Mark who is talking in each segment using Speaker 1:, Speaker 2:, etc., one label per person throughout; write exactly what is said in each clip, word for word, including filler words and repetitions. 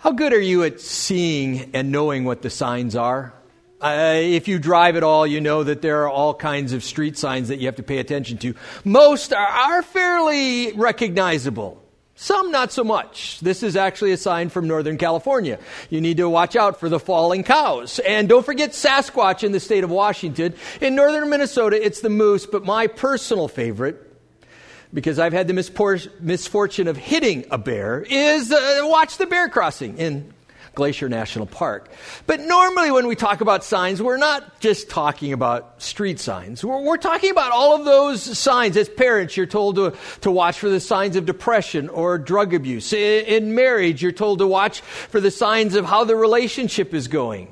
Speaker 1: How good are you at seeing and knowing what the signs are? Uh, if you drive at all, you know that there are all kinds of street signs that you have to pay attention to. Most are, are fairly recognizable. Some not so much. This is actually a sign from Northern California. You need to watch out for the falling cows. And don't forget Sasquatch in the state of Washington. In northern Minnesota, it's the moose, but my personal favorite, because I've had the mispor- misfortune of hitting a bear, is uh, watch the bear crossing in Glacier National Park. But normally when we talk about signs, we're not just talking about street signs. We're, we're talking about all of those signs. As parents, you're told to, to watch for the signs of depression or drug abuse. In, in marriage, you're told to watch for the signs of how the relationship is going.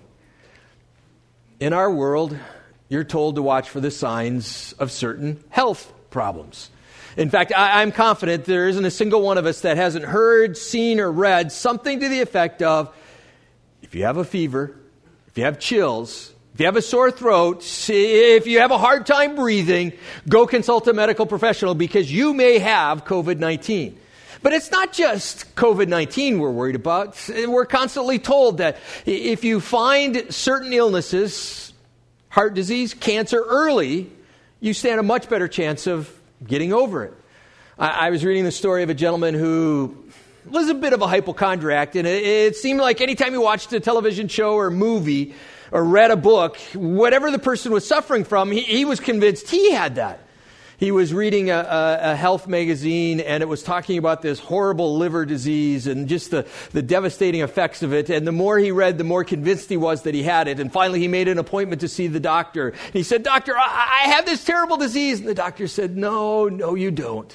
Speaker 1: In our world, you're told to watch for the signs of certain health problems. In fact, I, I'm confident there isn't a single one of us that hasn't heard, seen, or read something to the effect of, if you have a fever, if you have chills, if you have a sore throat, if you have a hard time breathing, go consult a medical professional because you may have covid nineteen. But it's not just covid nineteen we're worried about. We're constantly told that if you find certain illnesses, heart disease, cancer early, you stand a much better chance of getting over it. I, I was reading the story of a gentleman who was a bit of a hypochondriac, and it, it seemed like anytime he watched a television show or movie or read a book, whatever the person was suffering from, he, he was convinced he had that. He was reading a, a, a health magazine, and it was talking about this horrible liver disease and just the, the devastating effects of it. And the more he read, the more convinced he was that he had it. And finally, he made an appointment to see the doctor. And he said, "Doctor, I, I have this terrible disease." And the doctor said, "No, no, you don't.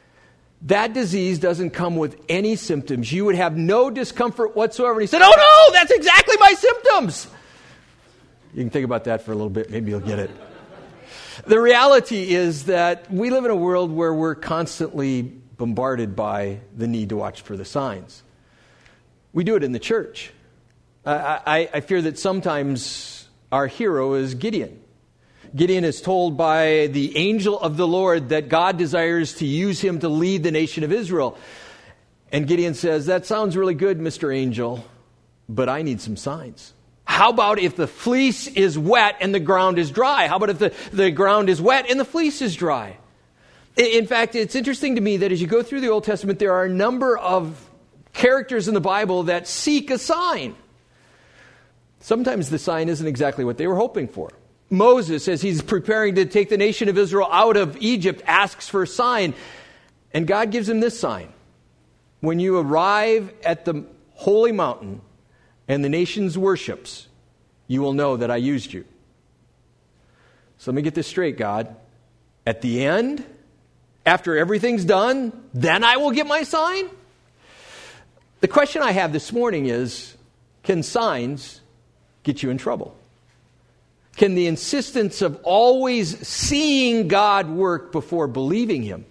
Speaker 1: That disease doesn't come with any symptoms. You would have no discomfort whatsoever." And he said, "Oh, no, that's exactly my symptoms." You can think about that for a little bit. Maybe you'll get it. The reality is that we live in a world where we're constantly bombarded by the need to watch for the signs. We do it in the church. I, I, I fear that sometimes our hero is Gideon. Gideon is told by the angel of the Lord that God desires to use him to lead the nation of Israel. And Gideon says, "That sounds really good, Mister Angel, but I need some signs. How about if the fleece is wet and the ground is dry? How about if the, the ground is wet and the fleece is dry?" In fact, it's interesting to me that as you go through the Old Testament, there are a number of characters in the Bible that seek a sign. Sometimes the sign isn't exactly what they were hoping for. Moses, as he's preparing to take the nation of Israel out of Egypt, asks for a sign. And God gives him this sign. When you arrive at the holy mountain and the nation's worships, you will know that I used you. So let me get this straight, God. At the end, after everything's done, then I will get my sign? The question I have this morning is, can signs get you in trouble? Can the insistence of always seeing God work before believing him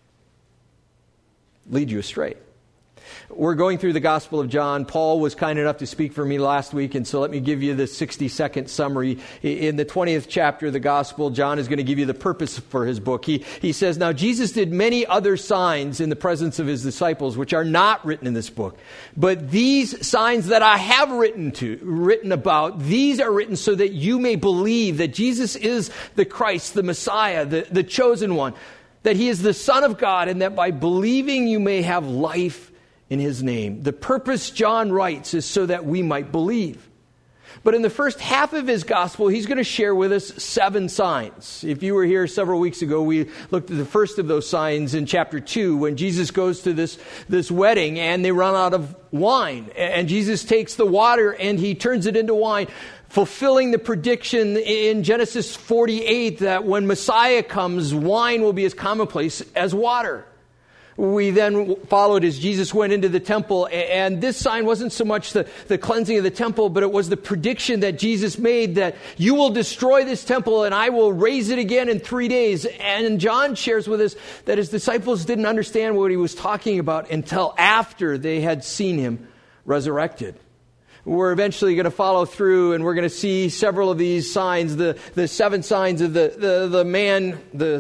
Speaker 1: lead you astray? We're going through the Gospel of John. Paul was kind enough to speak for me last week, and so let me give you the sixty-second summary. In the twentieth chapter of the Gospel, John is going to give you the purpose for his book. He, he says, "Now Jesus did many other signs in the presence of his disciples, which are not written in this book. But these signs that I have written to, written about, these are written so that you may believe that Jesus is the Christ, the Messiah, the, the chosen one, that he is the Son of God, and that by believing you may have life in his name." The purpose, John writes, is so that we might believe. But in the first half of his gospel, he's going to share with us seven signs. If you were here several weeks ago, we looked at the first of those signs in chapter two, when Jesus goes to this, this wedding and they run out of wine. And Jesus takes the water and he turns it into wine, fulfilling the prediction in Genesis forty-eight that when Messiah comes, wine will be as commonplace as water. We then followed as Jesus went into the temple, and this sign wasn't so much the, the cleansing of the temple, but it was the prediction that Jesus made that you will destroy this temple and I will raise it again in three days. And John shares with us that his disciples didn't understand what he was talking about until after they had seen him resurrected. We're eventually going to follow through, and we're going to see several of these signs, the, the seven signs of the, the, the man, the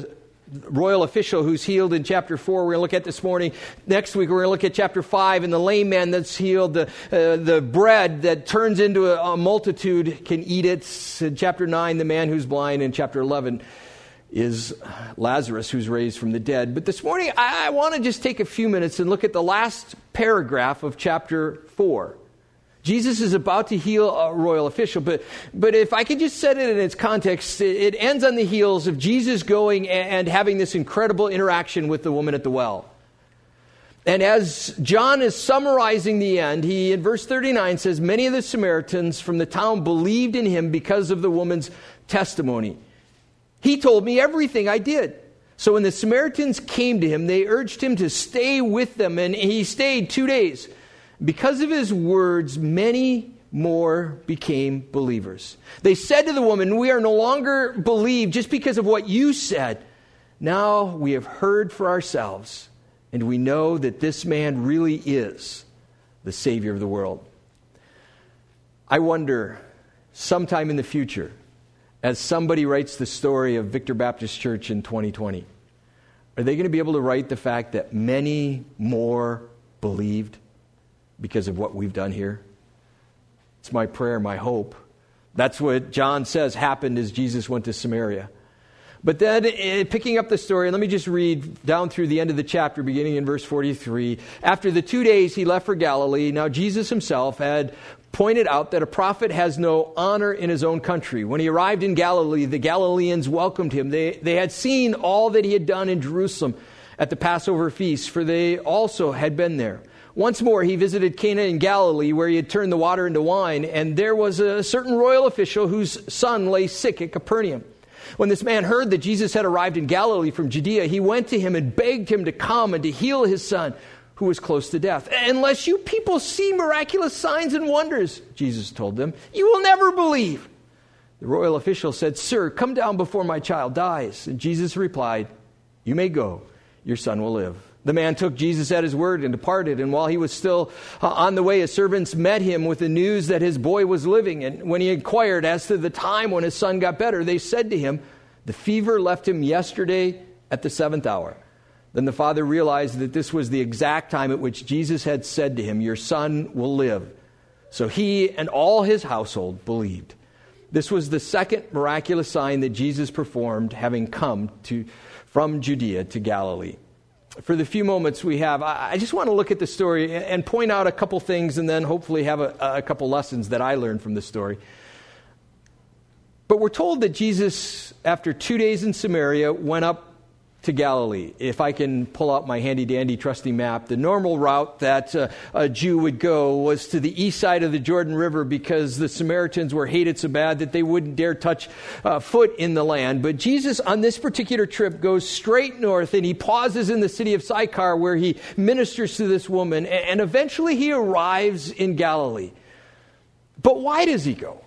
Speaker 1: royal official who's healed in chapter four, we're going to look at this morning. Next week, we're going to look at chapter five, and the lame man that's healed, the, uh, the bread that turns into a, a multitude can eat it. In chapter nine, the man who's blind. In chapter eleven is Lazarus, who's raised from the dead. But this morning, I, I want to just take a few minutes and look at the last paragraph of chapter four. Jesus is about to heal a royal official, but but if I could just set it in its context, it, it ends on the heels of Jesus going and, and having this incredible interaction with the woman at the well. And as John is summarizing the end, he, in verse thirty-nine, says, many of the Samaritans from the town believed in him because of the woman's testimony. He told me everything I did. So when the Samaritans came to him, they urged him to stay with them, and he stayed two days. Because of his words, many more became believers. They said to the woman, we are no longer believed just because of what you said. Now we have heard for ourselves, and we know that this man really is the Savior of the world. I wonder, sometime in the future, as somebody writes the story of Victor Baptist Church in twenty twenty, are they going to be able to write the fact that many more believed because of what we've done here? It's my prayer, my hope. That's what John says happened as Jesus went to Samaria. But then, uh, picking up the story, let me just read down through the end of the chapter, beginning in verse forty-three. After the two days he left for Galilee. Now Jesus himself had pointed out that a prophet has no honor in his own country. When he arrived in Galilee, the Galileans welcomed him. They, they had seen all that he had done in Jerusalem at the Passover feast, for they also had been there. Once more, he visited Cana in Galilee, where he had turned the water into wine, and there was a certain royal official whose son lay sick at Capernaum. When this man heard that Jesus had arrived in Galilee from Judea, he went to him and begged him to come and to heal his son, who was close to death. Unless you people see miraculous signs and wonders, Jesus told them, you will never believe. The royal official said, sir, come down before my child dies. And Jesus replied, you may go, your son will live. The man took Jesus at his word and departed. And while he was still uh, on the way, his servants met him with the news that his boy was living. And when he inquired as to the time when his son got better, they said to him, the fever left him yesterday at the seventh hour. Then the father realized that this was the exact time at which Jesus had said to him, your son will live. So he and all his household believed. This was the second miraculous sign that Jesus performed, having come to from Judea to Galilee. For the few moments we have, I just want to look at the story and point out a couple things, and then hopefully have a, a couple lessons that I learned from the story. But we're told that Jesus, after two days in Samaria, went up to Galilee. If I can pull out my handy-dandy trusty map, the normal route that uh, a Jew would go was to the east side of the Jordan River, because the Samaritans were hated so bad that they wouldn't dare touch uh, foot in the land. But Jesus, on this particular trip, goes straight north, and he pauses in the city of Sychar, where he ministers to this woman, and eventually he arrives in Galilee. But why does he go?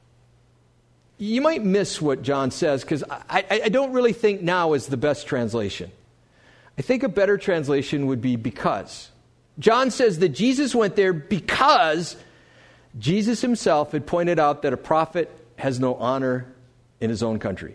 Speaker 1: You might miss what John says, because I, I don't really think now is the best translation. I think a better translation would be because. John says that Jesus went there because Jesus himself had pointed out that a prophet has no honor in his own country.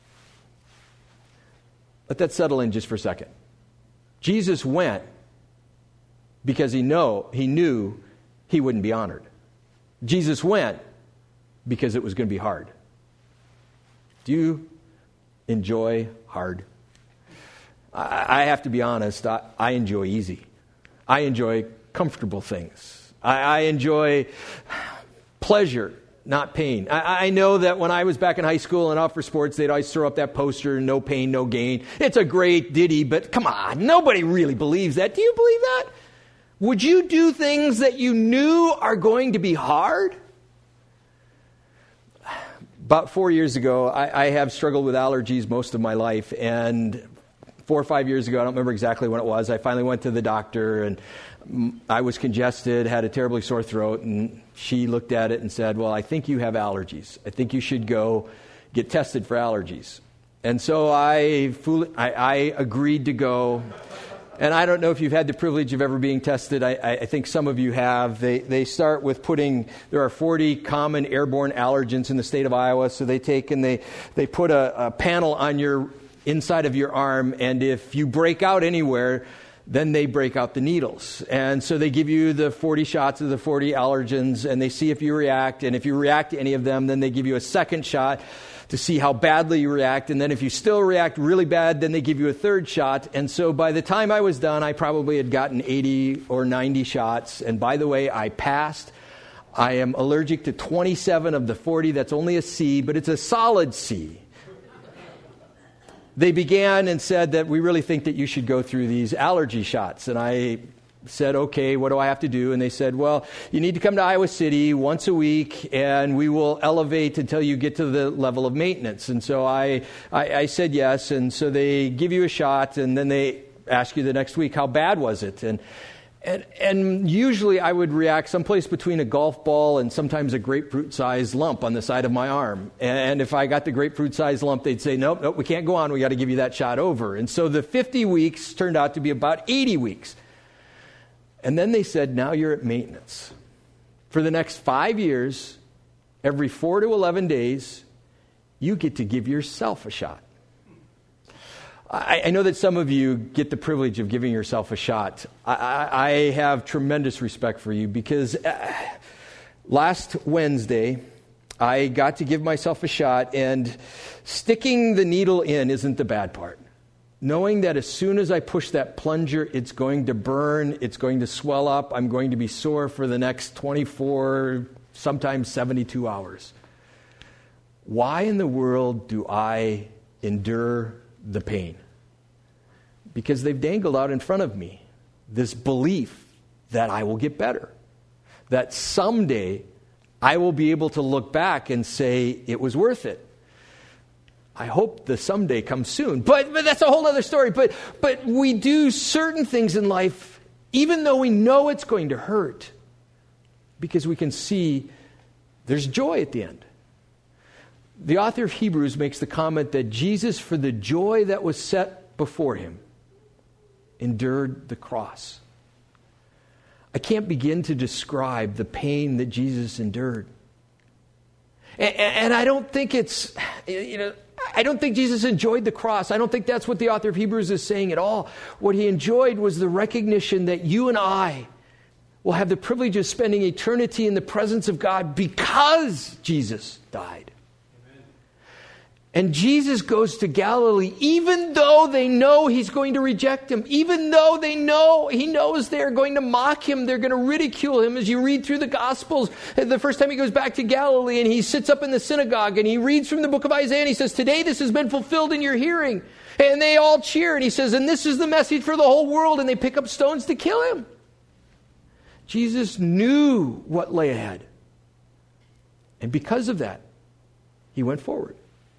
Speaker 1: Let that settle in just for a second. Jesus went because he know he knew he wouldn't be honored. Jesus went because it was going to be hard. Do you enjoy hard? I, I have to be honest, I, I enjoy easy. I enjoy comfortable things. I, I enjoy pleasure, not pain. I, I know that when I was back in high school and out for sports, they'd always throw up that poster, no pain, no gain. It's a great ditty, but come on, nobody really believes that. Do you believe that? Would you do things that you knew are going to be hard? About four years ago, I, I have struggled with allergies most of my life, and four or five years ago, I don't remember exactly when it was, I finally went to the doctor, and I was congested, had a terribly sore throat, and she looked at it and said, well, I think you have allergies. I think you should go get tested for allergies. And so I, I, I agreed to go. And I don't know if you've had the privilege of ever being tested. I, I think some of you have. They they start with putting, there are forty common airborne allergens in the state of Iowa. So they take and they, they put a, a panel on your inside of your arm, and if you break out anywhere, then they break out the needles. And so they give you the forty shots of the forty allergens, and they see if you react. And if you react to any of them, then they give you a second shot to see how badly you react. And then if you still react really bad, then they give you a third shot. And so by the time I was done, I probably had gotten eighty or ninety shots. And by the way, I passed. I am allergic to twenty-seven of the forty. That's only a C, but it's a solid C. They began and said that we really think that you should go through these allergy shots. And I said, okay, what do I have to do? And they said, well, you need to come to Iowa City once a week, and we will elevate until you get to the level of maintenance. And so I, I, I said yes. And so they give you a shot, and then they ask you the next week, how bad was it? And And, and usually I would react someplace between a golf ball and sometimes a grapefruit-sized lump on the side of my arm. And if I got the grapefruit-sized lump, they'd say, nope, nope, we can't go on. We got to give you that shot over. And so the fifty weeks turned out to be about eighty weeks. And then they said, now you're at maintenance. For the next five years, every four to eleven days, you get to give yourself a shot. I, I know that some of you get the privilege of giving yourself a shot. I, I, I have tremendous respect for you because uh, last Wednesday, I got to give myself a shot, and sticking the needle in isn't the bad part. Knowing that as soon as I push that plunger, it's going to burn, it's going to swell up, I'm going to be sore for the next twenty-four, sometimes seventy-two hours. Why in the world do I endure the pain? Because they've dangled out in front of me this belief that I will get better, that someday I will be able to look back and say it was worth it. I hope the someday comes soon, but but that's a whole other story. But but we do certain things in life even though we know it's going to hurt, because we can see there's joy at the end. The author of Hebrews makes the comment that Jesus, for the joy that was set before him, endured the cross. I can't begin to describe the pain that Jesus endured. And, and I don't think it's, you know, I don't think Jesus enjoyed the cross. I don't think that's what the author of Hebrews is saying at all. What he enjoyed was the recognition that you and I will have the privilege of spending eternity in the presence of God because Jesus died. And Jesus goes to Galilee, even though they know he's going to reject him, even though they know, he knows they're going to mock him, they're going to ridicule him. As you read through the Gospels, the first time he goes back to Galilee and he sits up in the synagogue and he reads from the book of Isaiah and he says, today this has been fulfilled in your hearing. And they all cheer and he says, and this is the message for the whole world, and they pick up stones to kill him. Jesus knew what lay ahead. And because of that, he went forward.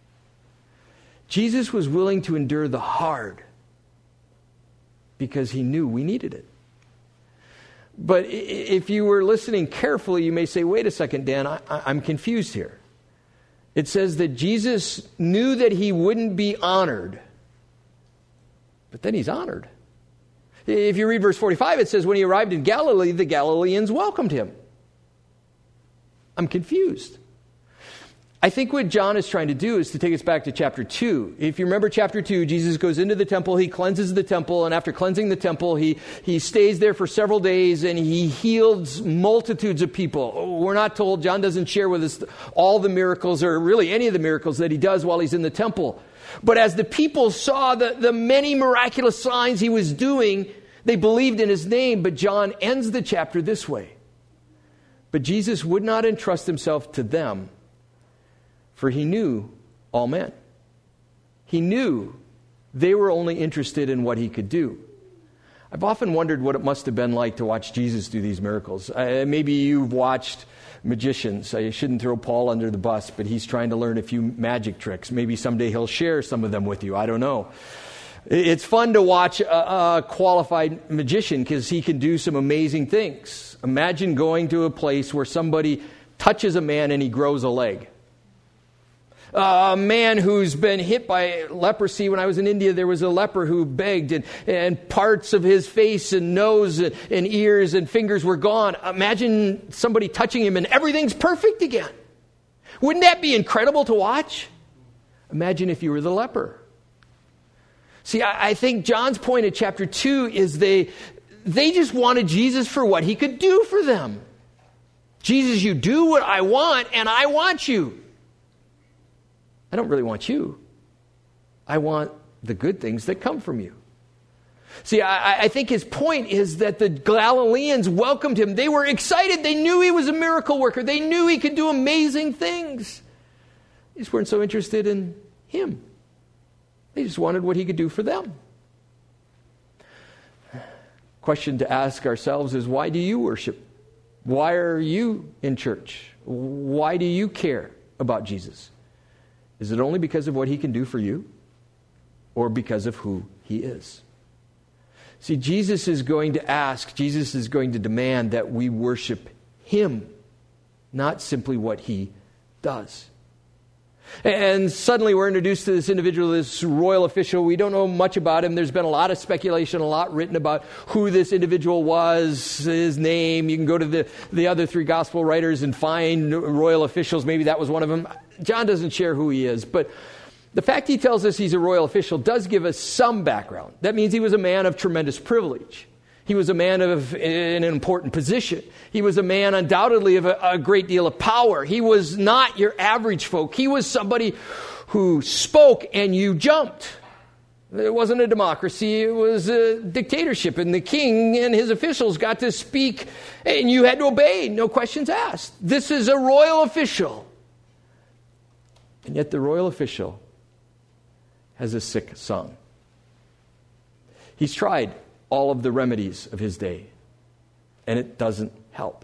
Speaker 1: Jesus was willing to endure the hard because he knew we needed it. But if you were listening carefully, you may say, wait a second, Dan, I, I'm confused here. It says that Jesus knew that he wouldn't be honored, but then he's honored. If you read verse forty-five, it says, when he arrived in Galilee, the Galileans welcomed him. I'm confused. I think what John is trying to do is to take us back to chapter two. If you remember chapter two, Jesus goes into the temple, he cleanses the temple, and after cleansing the temple, he, he stays there for several days and he heals multitudes of people. We're not told, John doesn't share with us all the miracles or really any of the miracles that he does while he's in the temple. But as the people saw the, the many miraculous signs he was doing, they believed in his name. But John ends the chapter this way. But Jesus would not entrust himself to them, for he knew all men. He knew they were only interested in what he could do. I've often wondered what it must have been like to watch Jesus do these miracles. Uh, maybe you've watched magicians. I shouldn't throw Paul under the bus, but he's trying to learn a few magic tricks. Maybe someday he'll share some of them with you. I don't know. It's fun to watch a, a qualified magician because he can do some amazing things. Imagine going to a place where somebody touches a man and he grows a leg. Uh, a man who's been hit by leprosy. When I was in India, there was a leper who begged, and, and parts of his face and nose and, and ears and fingers were gone. Imagine somebody touching him and everything's perfect again. Wouldn't that be incredible to watch? Imagine if you were the leper. See, I, I think John's point at chapter two is they, they just wanted Jesus for what he could do for them. Jesus, you do what I want, and I want you. I don't really want you. I want the good things that come from you. See, I, I think his point is that the Galileans welcomed him. They were excited. They knew he was a miracle worker. They knew he could do amazing things. They just weren't so interested in him. They just wanted what he could do for them. Question to ask ourselves is, why do you worship? Why are you in church? Why do you care about Jesus? Is it only because of what he can do for you, or because of who he is? See, Jesus is going to ask, Jesus is going to demand that we worship him, not simply what he does. And suddenly we're introduced to this individual, this royal official. We don't know much about him. There's been a lot of speculation, a lot written about who this individual was, his name. You can go to the, the other three gospel writers and find royal officials. Maybe that was one of them. John doesn't share who he is, but the fact he tells us he's a royal official does give us some background. That means he was a man of tremendous privilege. He was a man of an important position. He was a man undoubtedly of a, a great deal of power. He was not your average folk. He was somebody who spoke and you jumped. It wasn't a democracy. It was a dictatorship. And the king and his officials got to speak and you had to obey. No questions asked. This is a royal official. And yet the royal official has a sick son. He's tried all of the remedies of his day, and it doesn't help.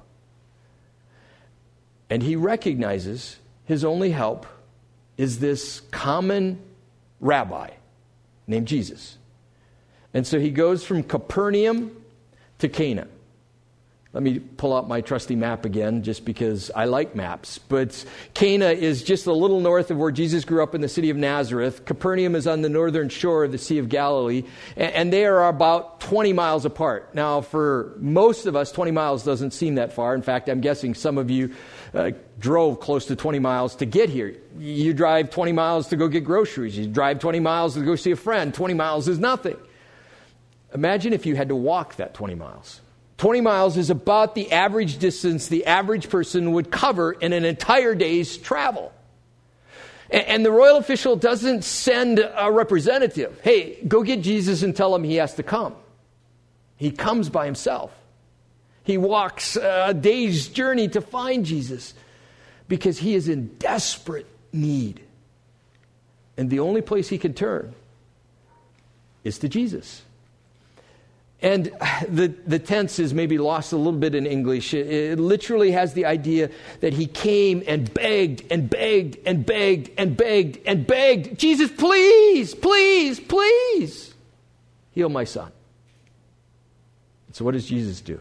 Speaker 1: And he recognizes his only help is this common rabbi named Jesus. And so he goes from Capernaum to Cana. Let me pull out my trusty map again, just because I like maps. But Cana is just a little north of where Jesus grew up in the city of Nazareth. Capernaum is on the northern shore of the Sea of Galilee. And they are about twenty miles apart. Now, for most of us, twenty miles doesn't seem that far. In fact, I'm guessing some of you uh, drove close to twenty miles to get here. You drive twenty miles to go get groceries. You drive twenty miles to go see a friend. twenty miles is nothing. Imagine if you had to walk that twenty miles. twenty miles is about the average distance the average person would cover in an entire day's travel. And the royal official doesn't send a representative. Hey, go get Jesus and tell him he has to come. He comes by himself. He walks a day's journey to find Jesus because he is in desperate need. And the only place he can turn is to Jesus. And the, the tense is maybe lost a little bit in English. It, it literally has the idea that he came and begged and begged and begged and begged and begged. Jesus, please, please, please heal my son. So what does Jesus do?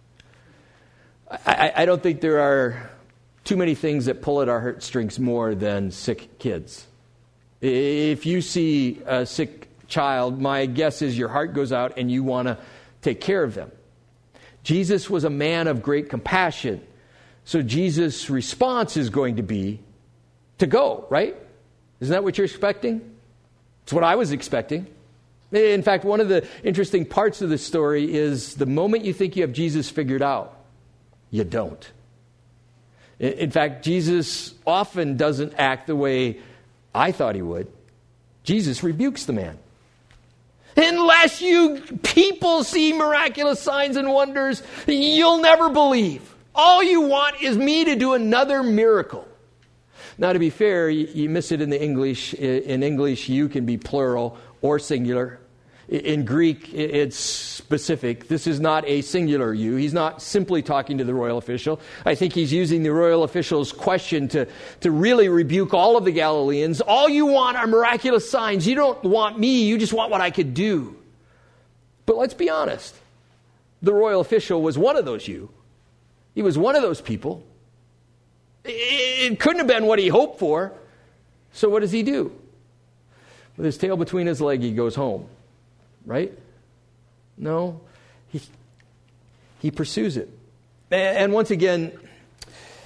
Speaker 1: I, I don't think there are too many things that pull at our heartstrings more than sick kids. If you see a sick child, my guess is your heart goes out and you want to take care of them. Jesus was a man of great compassion. So Jesus' response is going to be to go, right? Isn't that what you're expecting? It's what I was expecting. In fact, one of the interesting parts of this story is the moment you think you have Jesus figured out, you don't. In fact, Jesus often doesn't act the way I thought he would. Jesus rebukes the man. Unless you people see miraculous signs and wonders, you'll never believe. All you want is me to do another miracle. Now, to be fair, you, you miss it in the English. In English, you can be plural or singular. In Greek, it's specific. This is not a singular you. He's not simply talking to the royal official. I think he's using the royal official's question to, to really rebuke all of the Galileans. All you want are miraculous signs. You don't want me. You just want what I could do. But let's be honest. The royal official was one of those you. He was one of those people. It couldn't have been what he hoped for. So what does he do? With his tail between his legs, he goes home. Right? No. He, he pursues it. And once again,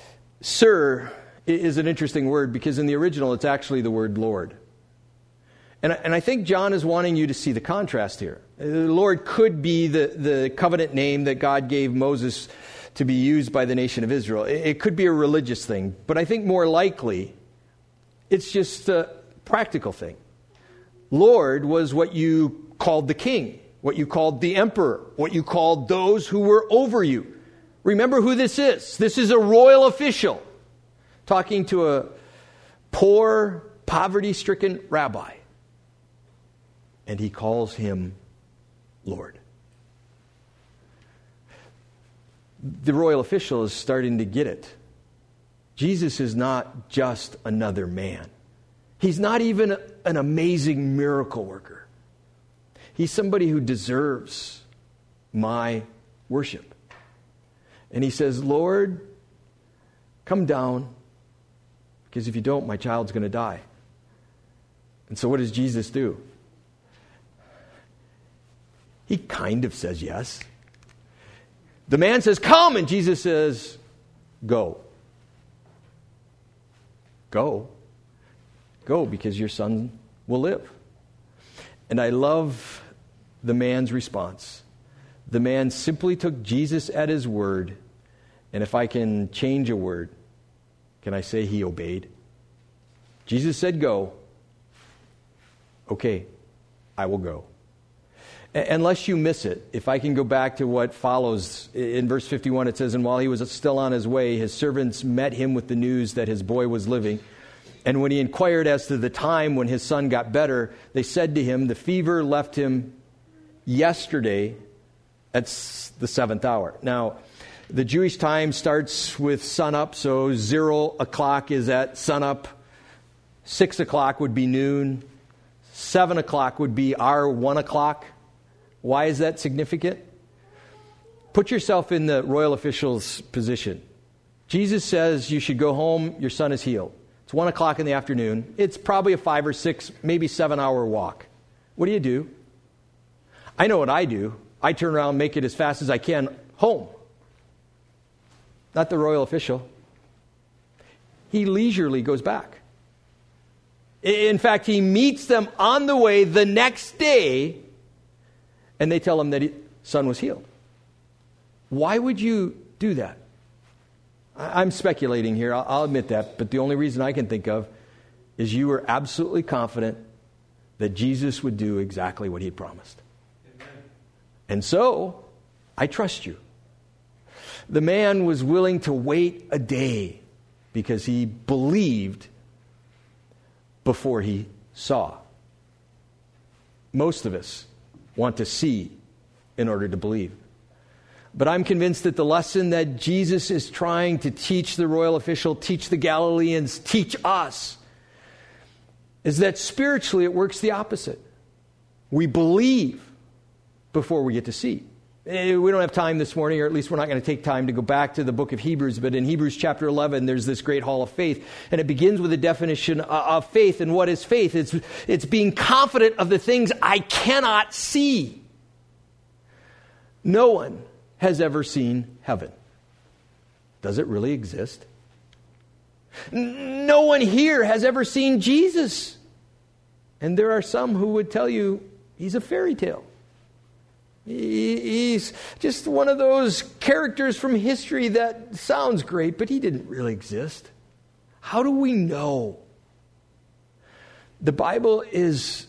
Speaker 1: sir is an interesting word because in the original it's actually the word Lord. And, and I think John is wanting you to see the contrast here. The Lord could be the, the covenant name that God gave Moses to be used by the nation of Israel. It, it could be a religious thing, but I think more likely it's just a practical thing. Lord was what you called the king, what you called the emperor, what you called those who were over you. Remember who this is. This is a royal official talking to a poor, poverty-stricken rabbi. And he calls him Lord. The royal official is starting to get it. Jesus is not just another man. He's not even an amazing miracle worker. He's somebody who deserves my worship. And he says, Lord, come down, because if you don't, my child's going to die. And so what does Jesus do? He kind of says yes. The man says, come, and Jesus says, go. Go. Go, because your son will live. And I love the man's response. The man simply took Jesus at his word, and if I can change a word, can I say he obeyed? Jesus said go. Okay, I will go. Unless you miss it, if I can go back to what follows, in verse fifty-one it says, and while he was still on his way, his servants met him with the news that his boy was living. And when he inquired as to the time when his son got better, they said to him, the fever left him yesterday at the seventh hour. Now, the Jewish time starts with sunup, so zero o'clock is at sunup. Six o'clock would be noon. Seven o'clock would be our one o'clock. Why is that significant? Put yourself in the royal official's position. Jesus says you should go home, your son is healed. It's one o'clock in the afternoon. It's probably a five or six, maybe seven hour walk. What do you do? I know what I do. I turn around, make it as fast as I can, home. Not the royal official. He leisurely goes back. In fact, he meets them on the way the next day, and they tell him that his son was healed. Why would you do that? I'm speculating here, I'll admit that, but the only reason I can think of is you were absolutely confident that Jesus would do exactly what he had promised. Amen. And so, I trust you. The man was willing to wait a day because he believed before he saw. Most of us want to see in order to believe. But I'm convinced that the lesson that Jesus is trying to teach the royal official, teach the Galileans, teach us, is that spiritually it works the opposite. We believe before we get to see. We don't have time this morning, or at least we're not going to take time to go back to the book of Hebrews, but in Hebrews chapter eleven, there's this great hall of faith, and it begins with a definition of faith. And what is faith? It's, it's being confident of the things I cannot see. No one has ever seen heaven. Does it really exist? No one here has ever seen Jesus. And there are some who would tell you he's a fairy tale. He's just one of those characters from history that sounds great, but he didn't really exist. How do we know? The Bible is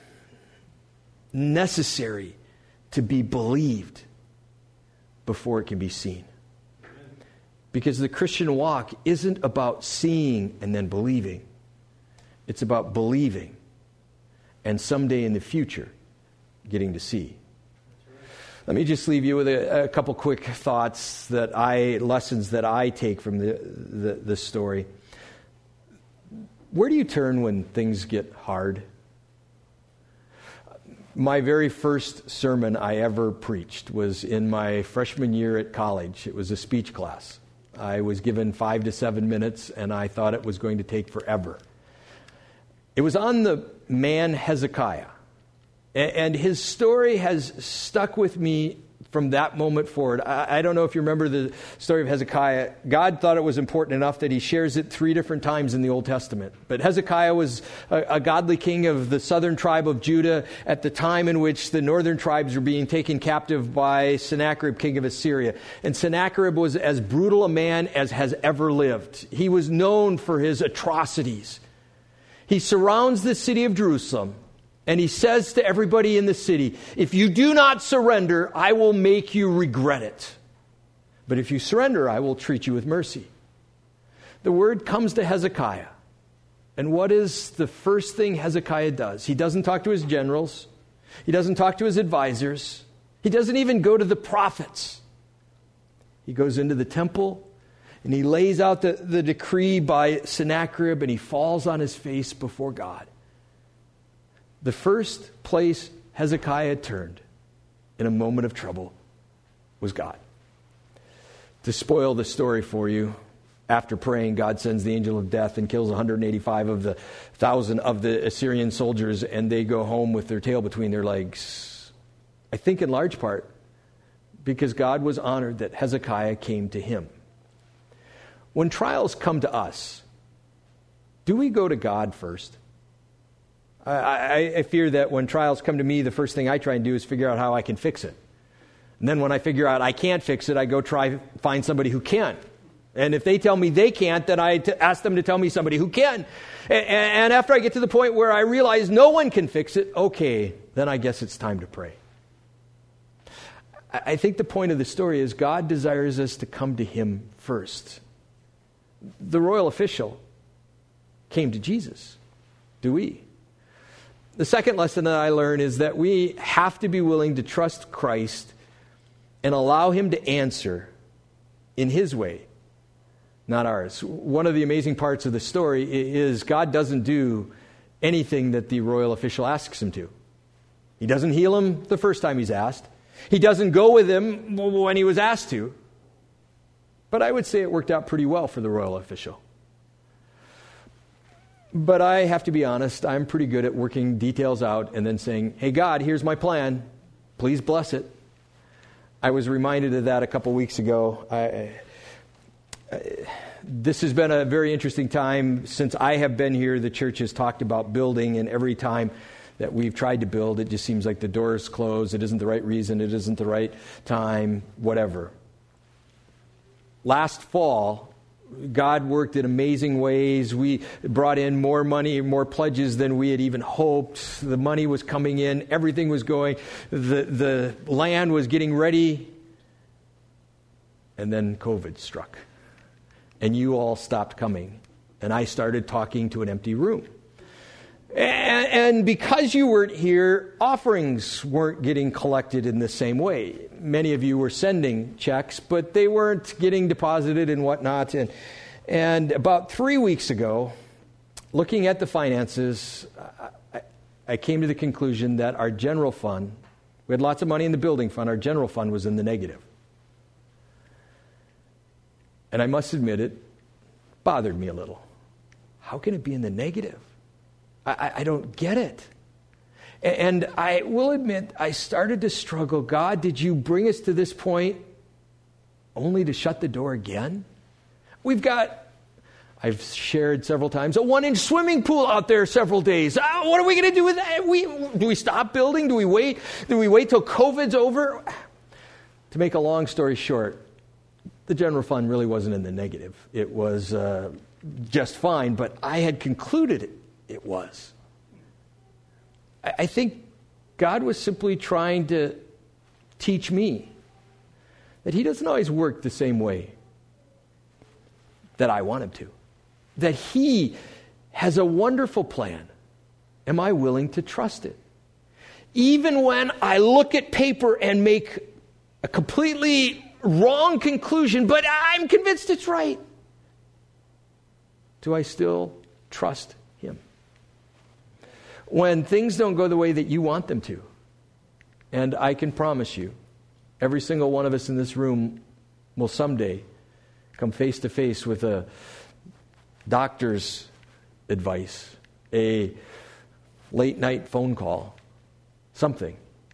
Speaker 1: necessary to be believed before it can be seen. Because the Christian walk isn't about seeing and then believing. It's about believing and someday in the future getting to see. Let me just leave you with a, a couple quick thoughts that I, lessons that I take from the, the, the story. Where do you turn when things get hard? My very first sermon I ever preached was in my freshman year at college. It was a speech class. I was given five to seven minutes, and I thought it was going to take forever. It was on the man Hezekiah. And his story has stuck with me from that moment forward. I, I don't know if you remember the story of Hezekiah. God thought it was important enough that he shares it three different times in the Old Testament. But Hezekiah was a, a godly king of the southern tribe of Judah at the time in which the northern tribes were being taken captive by Sennacherib, king of Assyria. And Sennacherib was as brutal a man as has ever lived. He was known for his atrocities. He surrounds the city of Jerusalem, and he says to everybody in the city, if you do not surrender, I will make you regret it. But if you surrender, I will treat you with mercy. The word comes to Hezekiah. And what is the first thing Hezekiah does? He doesn't talk to his generals. He doesn't talk to his advisors. He doesn't even go to the prophets. He goes into the temple, and he lays out the, the decree by Sennacherib, and he falls on his face before God. The first place Hezekiah turned in a moment of trouble was God. To spoil the story for you, after praying, God sends the angel of death and kills one hundred eighty-five of the thousand of the Assyrian soldiers, and they go home with their tail between their legs. I think in large part because God was honored that Hezekiah came to him. When trials come to us, do we go to God first? I, I, I fear that when trials come to me, the first thing I try and do is figure out how I can fix it. And then when I figure out I can't fix it, I go try find somebody who can. And if they tell me they can't, then I t- ask them to tell me somebody who can. And, and after I get to the point where I realize no one can fix it, okay, then I guess it's time to pray. I, I think the point of the story is God desires us to come to him first. The royal official came to Jesus. Do we? The second lesson that I learned is that we have to be willing to trust Christ and allow him to answer in his way, not ours. One of the amazing parts of the story is God doesn't do anything that the royal official asks him to. He doesn't heal him the first time he's asked. He doesn't go with him when he was asked to. But I would say it worked out pretty well for the royal official. But I have to be honest, I'm pretty good at working details out and then saying, hey, God, here's my plan. Please bless it. I was reminded of that a couple weeks ago. I, I, this has been a very interesting time. Since I have been here, the church has talked about building, and every time that we've tried to build, it just seems like the door's closed. It isn't the right reason. It isn't the right time, whatever. Last fall, God worked in amazing ways. We brought in more money, more pledges than we had even hoped. The money was coming in. Everything was going. The, the land was getting ready. And then COVID struck. And you all stopped coming. And I started talking to an empty room. And, and because you weren't here, offerings weren't getting collected in the same way. Many of you were sending checks, but they weren't getting deposited and whatnot. And, and about three weeks ago, looking at the finances, I, I came to the conclusion that our general fund, we had lots of money in the building fund, our general fund was in the negative. And I must admit it bothered me a little. How can it be in the negative? I, I don't get it. And I will admit, I started to struggle. God, did you bring us to this point only to shut the door again? We've got, I've shared several times, a one-inch swimming pool out there several days. Oh, what are we going to do with that? We, do we stop building? Do we wait? Do we wait till COVID's over? To make a long story short, the general fund really wasn't in the negative. It was uh, just fine, but I had concluded it, it was. I think God was simply trying to teach me that he doesn't always work the same way that I want him to. That he has a wonderful plan. Am I willing to trust it? Even when I look at paper and make a completely wrong conclusion, but I'm convinced it's right, do I still trust him? When things don't go the way that you want them to, and I can promise you, every single one of us in this room will someday come face to face with a doctor's advice, a late night phone call, something.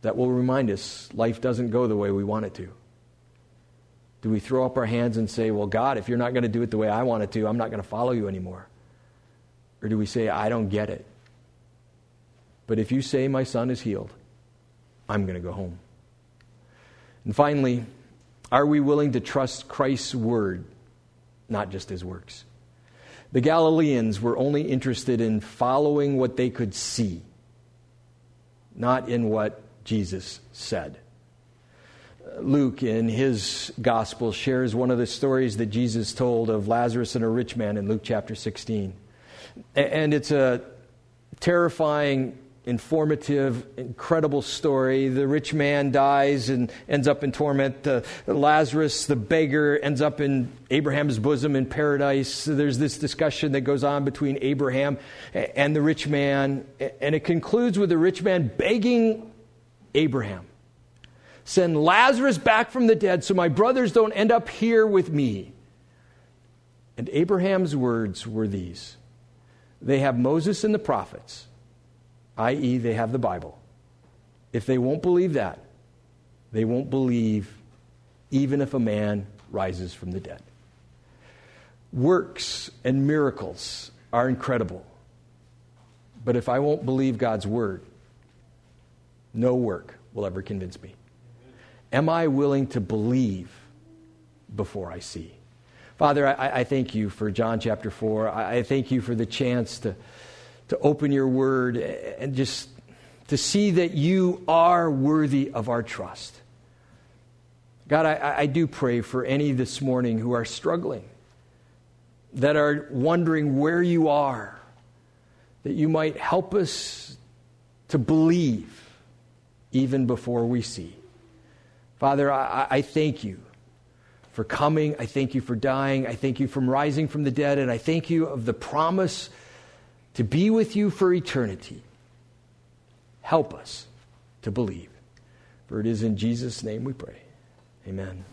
Speaker 1: that will remind us life doesn't go the way we want it to? Do we throw up our hands and say, well, God, if you're not going to do it the way I want it to, I'm not going to follow you anymore? Or do we say, I don't get it, but if you say my son is healed, I'm going to go home? And finally, are we willing to trust Christ's word, not just his works? The Galileans were only interested in following what they could see, not in what Jesus said. Luke, in his gospel, shares one of the stories that Jesus told of Lazarus and a rich man in Luke chapter sixteen. And it's a terrifying, informative, incredible story. The rich man dies and ends up in torment. Uh, Lazarus, the beggar, ends up in Abraham's bosom in paradise. There's this discussion that goes on between Abraham and the rich man. And it concludes with the rich man begging Abraham, send Lazarus back from the dead so my brothers don't end up here with me. And Abraham's words were these: they have Moses and the prophets, that is they have the Bible. If they won't believe that, they won't believe even if a man rises from the dead. Works and miracles are incredible. But if I won't believe God's word, no work will ever convince me. Am I willing to believe before I see? Father, I, I thank you for John chapter four. I, I thank you for the chance to, to open your word and just to see that you are worthy of our trust. God, I, I do pray for any this morning who are struggling, that are wondering where you are, that you might help us to believe even before we see. Father, I, I thank you for coming. I thank you for dying. I thank you for rising from the dead. And I thank you of the promise to be with you for eternity. Help us to believe. For it is in Jesus' name we pray. Amen.